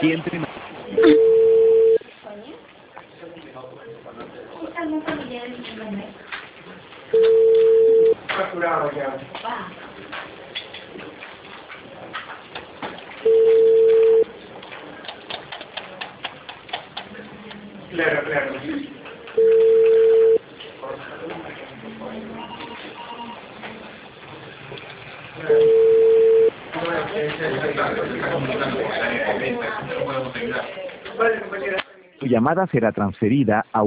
y entre más. ¿Es algún familiar en el nombre? Facturado ya. Claro, claro. Tu llamada será transferida a